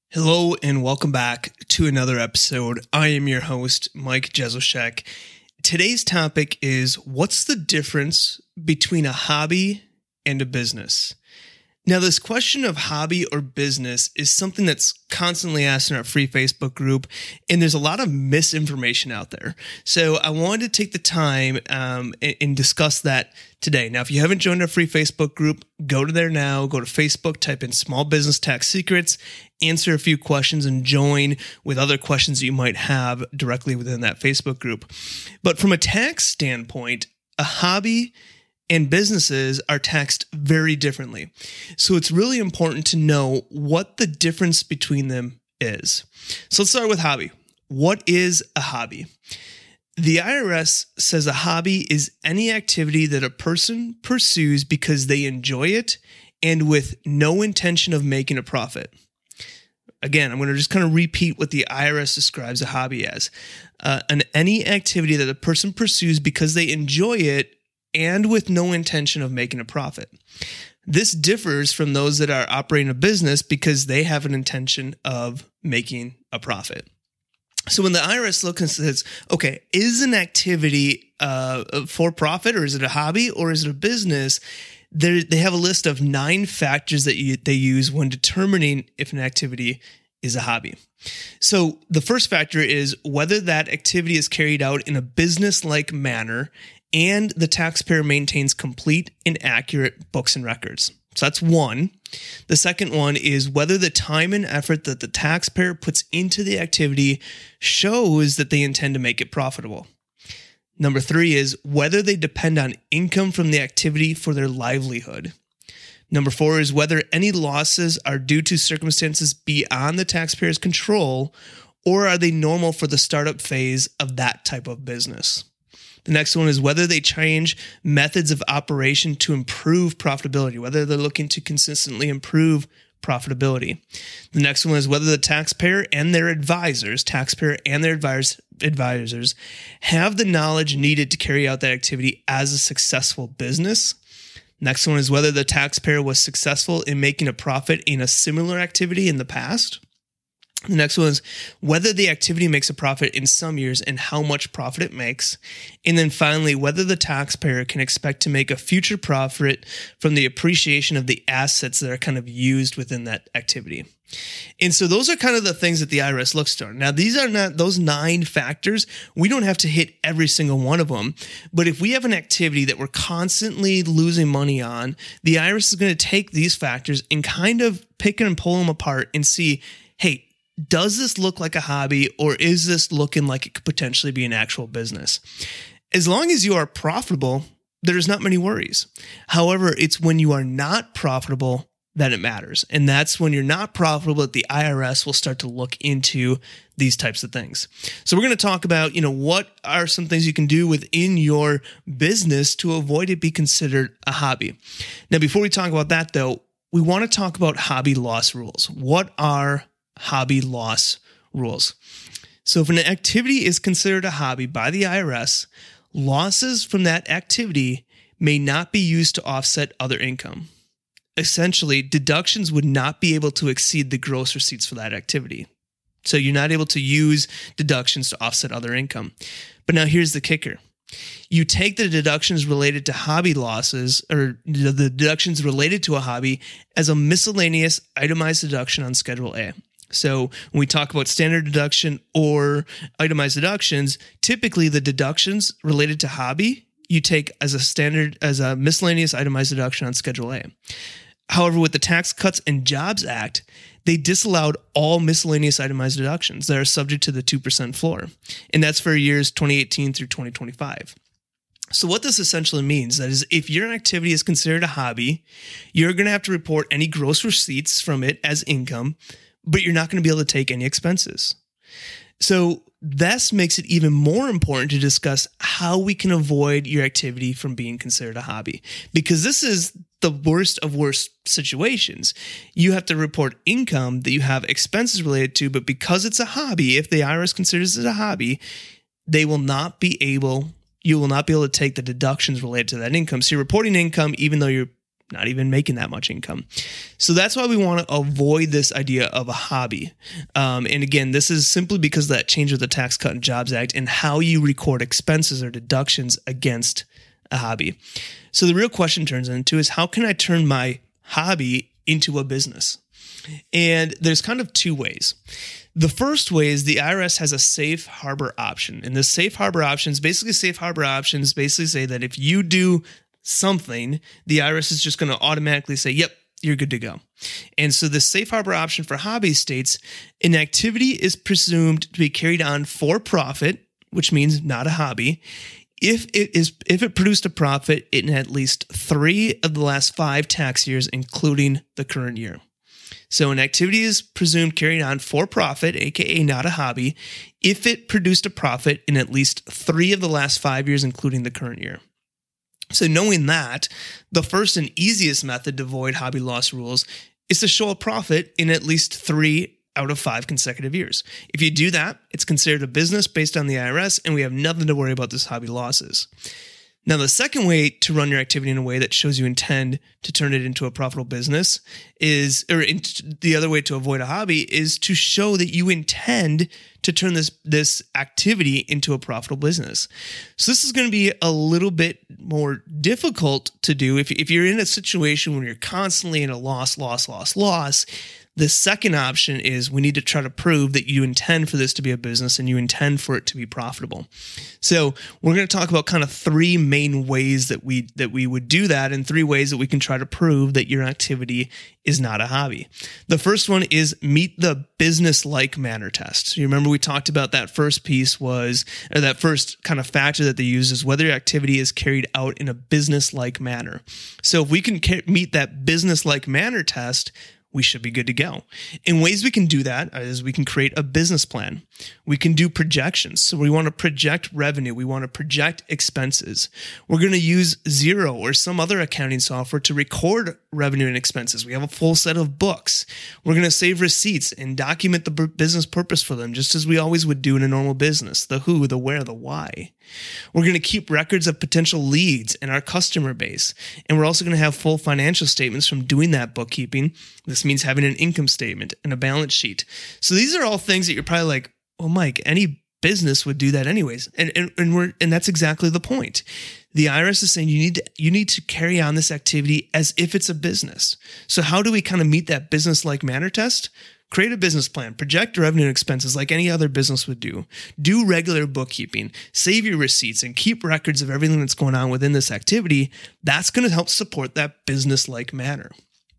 Hello and welcome back to another episode. I am your host, Mike Jezoshek. Today's topic is what's the difference between a hobby and a business? Now, this question of hobby or business is something that's constantly asked in our free Facebook group, and there's a lot of misinformation out there. So I wanted to take the time and discuss that today. Now, if you haven't joined our free Facebook group, go to there now, go to Facebook, type in Small Business Tax Secrets, answer a few questions, and join with other questions that you might have directly within that Facebook group. But from a tax standpoint, a hobby and businesses are taxed very differently. So it's really important to know what the difference between them is. So let's start with hobby. What is a hobby? The IRS says a hobby is any activity that a person pursues because they enjoy it and with no intention of making a profit. Again, I'm going to just kind of repeat what the IRS describes a hobby as. Any activity that a person pursues because they enjoy it and with no intention of making a profit. This differs from those that are operating a business because they have an intention of making a profit. So when the IRS looks and says, okay, is an activity for profit, or is it a hobby, or is it a business? They have a list of 9 factors that they use when determining if an activity is a hobby. So the first factor is whether that activity is carried out in a business-like manner and the taxpayer maintains complete and accurate books and records. So that's one. The second one is whether the time and effort that the taxpayer puts into the activity shows that they intend to make it profitable. Number 3 is whether they depend on income from the activity for their livelihood. Number 4 is whether any losses are due to circumstances beyond the taxpayer's control, or are they normal for the startup phase of that type of business. The next one is whether they change methods of operation to improve profitability, whether they're looking to consistently improve profitability. The next one is whether the taxpayer and their advisors, have the knowledge needed to carry out that activity as a successful business. Next one is whether the taxpayer was successful in making a profit in a similar activity in the past. The next one is whether the activity makes a profit in some years and how much profit it makes. And then finally, whether the taxpayer can expect to make a future profit from the appreciation of the assets that are kind of used within that activity. And so those are kind of the things that the IRS looks for. Now, these are not those 9 factors. We don't have to hit every single one of them. But if we have an activity that we're constantly losing money on, the IRS is going to take these factors and kind of pick and pull them apart and see, hey, does this look like a hobby, or is this looking like it could potentially be an actual business? As long as you are profitable, there's not many worries. However, it's when you are not profitable that it matters. And that's when you're not profitable that the IRS will start to look into these types of things. So we're going to talk about, what are some things you can do within your business to avoid it be considered a hobby. Now, before we talk about that though, we want to talk about hobby loss rules. What are hobby loss rules? So if an activity is considered a hobby by the IRS, losses from that activity may not be used to offset other income. Essentially, deductions would not be able to exceed the gross receipts for that activity. So you're not able to use deductions to offset other income. But now here's the kicker. You take the deductions related to hobby losses, or the deductions related to a hobby, as a miscellaneous itemized deduction on Schedule A. So when we talk about standard deduction or itemized deductions, typically the deductions related to hobby you take as a miscellaneous itemized deduction on Schedule A. However, with the Tax Cuts and Jobs Act, they disallowed all miscellaneous itemized deductions that are subject to the 2% floor. And that's for years 2018 through 2025. So what this essentially means is if your activity is considered a hobby, you're going to have to report any gross receipts from it as income, but you're not going to be able to take any expenses. So this makes it even more important to discuss how we can avoid your activity from being considered a hobby, because this is the worst of worst situations. You have to report income that you have expenses related to, but because it's a hobby, if the IRS considers it a hobby, you will not be able to take the deductions related to that income. So you're reporting income even though you're not even making that much income. So that's why we want to avoid this idea of a hobby. And again, this is simply because of that change of the Tax Cut and Jobs Act and how you record expenses or deductions against a hobby. So the real question turns into is, how can I turn my hobby into a business? And there's kind of two ways. The first way is the IRS has a safe harbor option. And the safe harbor options basically say that if you do something, the IRS is just going to automatically say, yep, you're good to go. And so the safe harbor option for hobbies states an activity is presumed to be carried on for profit, which means not a hobby, if it produced a profit in at least 3 of the last 5 tax years, including the current year. So an activity is presumed carried on for profit, aka not a hobby, if it produced a profit in at least 3 of the last 5 years, including the current year. So knowing that, the first and easiest method to avoid hobby loss rules is to show a profit in at least 3 out of 5 consecutive years. If you do that, it's considered a business based on the IRS, and we have nothing to worry about this hobby losses. Now, the second way to run your activity in a way that shows you intend to turn it into a profitable business the other way to avoid a hobby is to show that you intend to turn this activity into a profitable business. So this is going to be a little bit more difficult to do if you're in a situation where you're constantly in a loss. The second option is we need to try to prove that you intend for this to be a business and you intend for it to be profitable. So we're going to talk about kind of 3 main ways that we would do that, and 3 ways that we can try to prove that your activity is not a hobby. The first one is meet the business-like manner test. So you remember we talked about that first piece that first kind of factor that they use is whether your activity is carried out in a business-like manner. So if we can meet that business-like manner test, we should be good to go. In ways we can do that is we can create a business plan. We can do projections. So we want to project revenue. We want to project expenses. We're going to use Xero or some other accounting software to record revenue and expenses. We have a full set of books. We're going to save receipts and document the business purpose for them, just as we always would do in a normal business: the who, the where, the why. We're going to keep records of potential leads and our customer base. And we're also going to have full financial statements from doing that bookkeeping. This means having an income statement and a balance sheet. So these are all things that you're probably like, oh, Mike, any business would do that anyways. And that's exactly the point. The IRS is saying you need to carry on this activity as if it's a business. So how do we kind of meet that business-like manner test? Create a business plan, project revenue and expenses like any other business would do. Do regular bookkeeping, save your receipts, and keep records of everything that's going on within this activity. That's going to help support that business-like manner.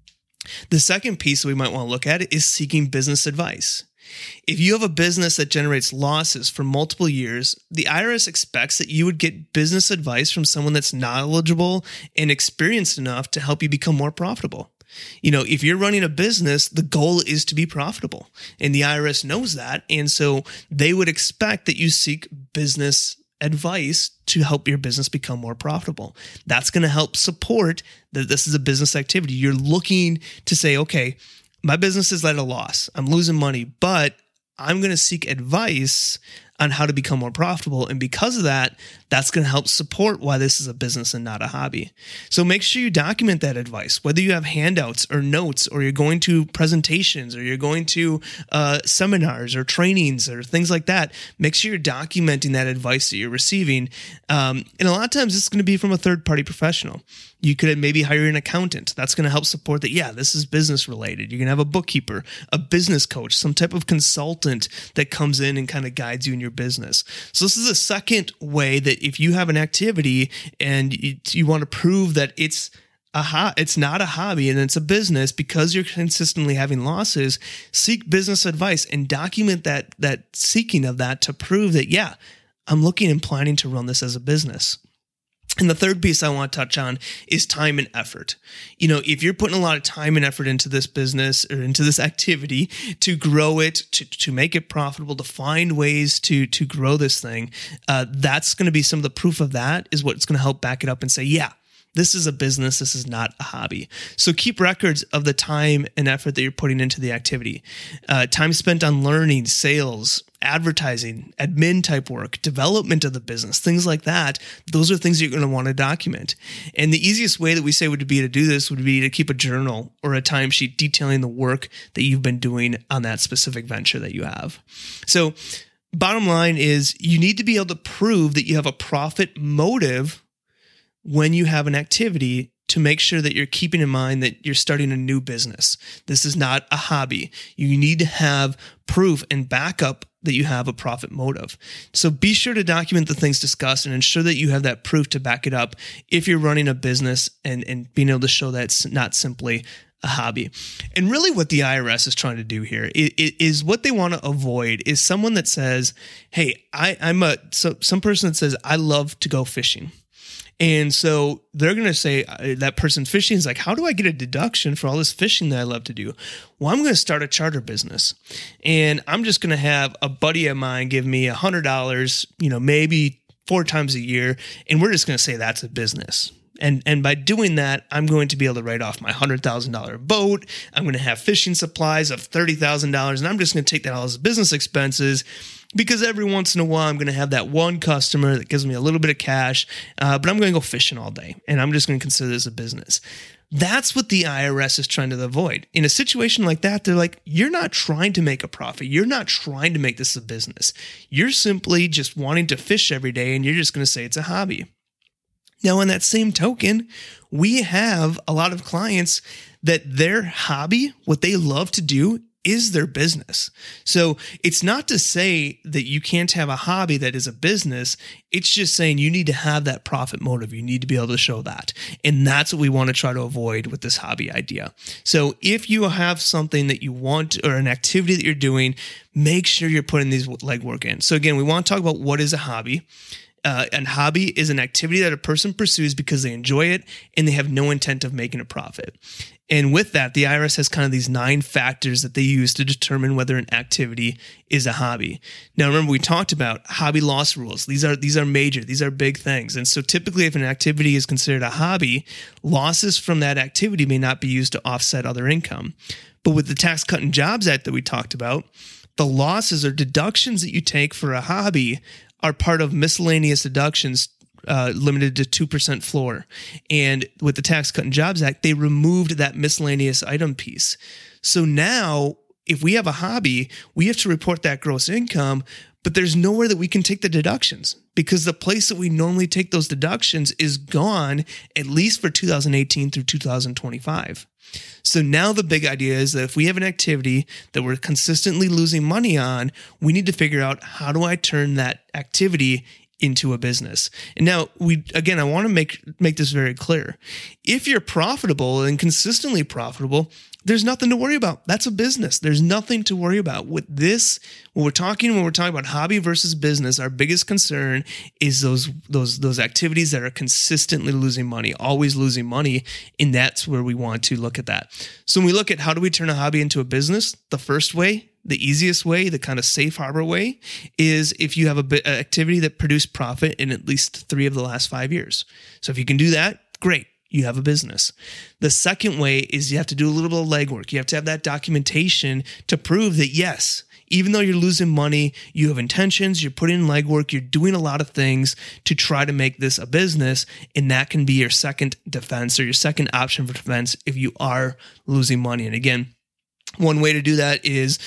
The second piece we might want to look at is seeking business advice. If you have a business that generates losses for multiple years, the IRS expects that you would get business advice from someone that's knowledgeable and experienced enough to help you become more profitable. You know, if you're running a business, the goal is to be profitable, and the IRS knows that. And so they would expect that you seek business advice to help your business become more profitable. That's going to help support that this is a business activity. You're looking to say, okay, my business is at a loss. I'm losing money, but I'm going to seek advice on how to become more profitable. And because of that, that's going to help support why this is a business and not a hobby. So make sure you document that advice, whether you have handouts or notes, or you're going to presentations, or you're going to seminars or trainings or things like that. Make sure you're documenting that advice that you're receiving. And a lot of times it's going to be from a third-party professional. You could maybe hire an accountant. That's going to help support that, yeah, this is business related. You're going to have a bookkeeper, a business coach, some type of consultant that comes in and kind of guides you in your business. So this is a second way that if you have an activity and you want to prove that it's not a hobby and it's a business because you're consistently having losses, seek business advice and document that seeking of that to prove that, yeah, I'm looking and planning to run this as a business. And the third piece I want to touch on is time and effort. You know, if you're putting a lot of time and effort into this business or into this activity to grow it, to make it profitable, to find ways to grow this thing, that's going to be some of the proof of that is what's going to help back it up and say, yeah, This is a business. This is not a hobby. So keep records of the time and effort that you're putting into the activity. Time spent on learning, sales, advertising, admin type work, development of the business, things like that. Those are things you're going to want to document. And the easiest way that we say would be to do this would be to keep a journal or a timesheet detailing the work that you've been doing on that specific venture that you have. So bottom line is you need to be able to prove that you have a profit motive when you have an activity to make sure that you're keeping in mind that you're starting a new business. This is not a hobby. You need to have proof and backup that you have a profit motive. So be sure to document the things discussed and ensure that you have that proof to back it up if you're running a business and being able to show that it's not simply a hobby. And really what the IRS is trying to do here is what they want to avoid is someone that says, hey, some person that says, I love to go fishing. And so they're going to say that person fishing is like, how do I get a deduction for all this fishing that I love to do? Well, I'm going to start a charter business and I'm just going to have a buddy of mine give me $100, maybe 4 times a year. And we're just going to say that's a business. And by doing that, I'm going to be able to write off my $100,000 boat. I'm going to have fishing supplies of $30,000. And I'm just going to take that all as business expenses because every once in a while, I'm going to have that one customer that gives me a little bit of cash, but I'm going to go fishing all day. And I'm just going to consider this a business. That's what the IRS is trying to avoid. In a situation like that, they're like, you're not trying to make a profit. You're not trying to make this a business. You're simply just wanting to fish every day, and you're just going to say it's a hobby. Now, in that same token, we have a lot of clients that their hobby, what they love to do, is their business. So it's not to say that you can't have a hobby that is a business. It's just saying you need to have that profit motive. You need to be able to show that. And that's what we want to try to avoid with this hobby idea. So if you have something that you want or an activity that you're doing, make sure you're putting these legwork in. So again, we want to talk about what is a hobby. And hobby is an activity that a person pursues because they enjoy it and they have no intent of making a profit. And with that, the IRS has kind of these 9 factors that they use to determine whether an activity is a hobby. Now, remember, we talked about hobby loss rules. These are major. These are big things. And so typically, if an activity is considered a hobby, losses from that activity may not be used to offset other income. But with the Tax Cut and Jobs Act that we talked about, the losses or deductions that you take for a hobby are part of miscellaneous deductions limited to 2% floor. And with the Tax Cut and Jobs Act, they removed that miscellaneous item piece. So now, if we have a hobby, we have to report that gross income, but there's nowhere that we can take the deductions because the place that we normally take those deductions is gone, at least for 2018 through 2025. So now the big idea is that if we have an activity that we're consistently losing money on, we need to figure out how do I turn that activity into a business. And now I want to make this very clear. If you're profitable and consistently profitable, there's nothing to worry about. That's a business. There's nothing to worry about. With this, when we're talking about hobby versus business, our biggest concern is those activities that are consistently losing money, always losing money, and that's where we want to look at that. So when we look at how do we turn a hobby into a business, the first way, the easiest way, the kind of safe harbor way is if you have an activity that produced profit in at least 3 of the last 5 years. So if you can do that, great. You have a business. The second way is you have to do a little bit of legwork. You have to have that documentation to prove that, yes, even though you're losing money, you have intentions, you're putting in legwork, you're doing a lot of things to try to make this a business, and that can be your second defense or your second option for defense if you are losing money. And again, one way to do that is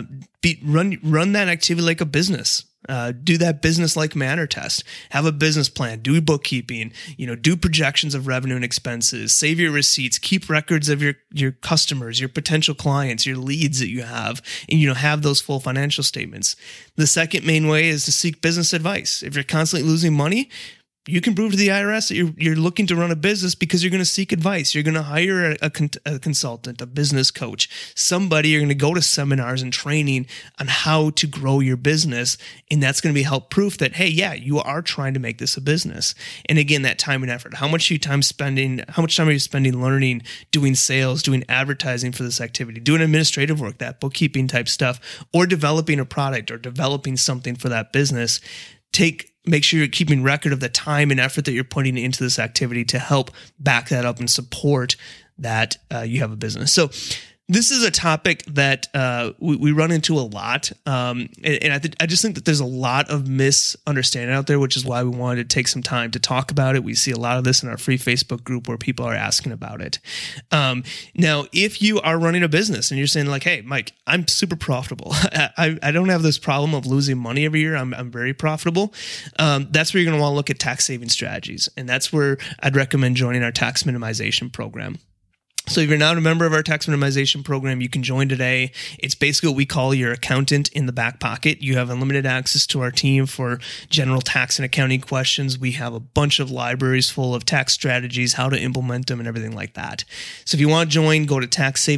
run that activity like a business. Do that business-like manner test. Have a business plan. Do bookkeeping. Do projections of revenue and expenses. Save your receipts. Keep records of your customers, your potential clients, your leads that you have, and have those full financial statements. The second main way is to seek business advice. If you're constantly losing money, you can prove to the IRS that you're looking to run a business because you're going to seek advice. You're going to hire a consultant, a business coach, somebody. You're going to go to seminars and training on how to grow your business. And that's going to be help proof that, hey, yeah, you are trying to make this a business. And again, that time and effort. How much time are you spending learning, doing sales, doing advertising for this activity, doing administrative work, that bookkeeping type stuff, or developing a product or developing something for that business? Take make sure you're keeping record of the time and effort that you're putting into this activity to help back that up and support that you have a business. So this is a topic that we run into a lot, and I just think that there's a lot of misunderstanding out there, which is why we wanted to take some time to talk about it. We see a lot of this in our free Facebook group where people are asking about it. Now, if you are running a business and you're saying like, hey, Mike, I'm super profitable. I don't have this problem of losing money every year. I'm very profitable. That's where you're going to want to look at tax saving strategies. And that's where I'd recommend joining our tax minimization program. So if you're not a member of our tax minimization program, you can join today. It's basically what we call your accountant in the back pocket. You have unlimited access to our team for general tax and accounting questions. We have a bunch of libraries full of tax strategies, how to implement them, and everything like that. So if you want to join, go to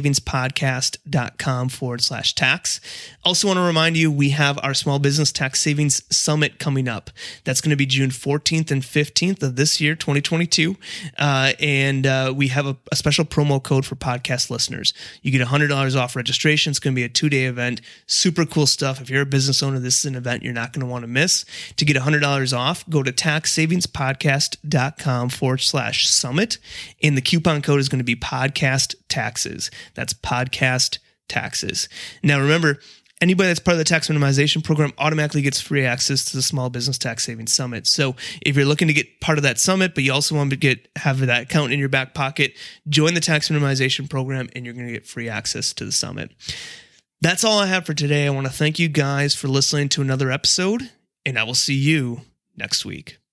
taxsavingspodcast.com/tax. Also want to remind you, we have our Small Business Tax Savings Summit coming up. That's going to be June 14th and 15th of this year, 2022. And we have a special promo code for podcast listeners. You get $100 off registration. It's going to be a 2-day event. Super cool stuff. If you're a business owner, this is an event you're not going to want to miss. To get $100 off, go to taxsavingspodcast.com/summit. And the coupon code is going to be podcast taxes. That's podcast taxes. Now remember, anybody that's part of the tax minimization program automatically gets free access to the Small Business Tax Savings Summit. So if you're looking to get part of that summit, but you also want to have that account in your back pocket, join the tax minimization program and you're going to get free access to the summit. That's all I have for today. I want to thank you guys for listening to another episode, and I will see you next week.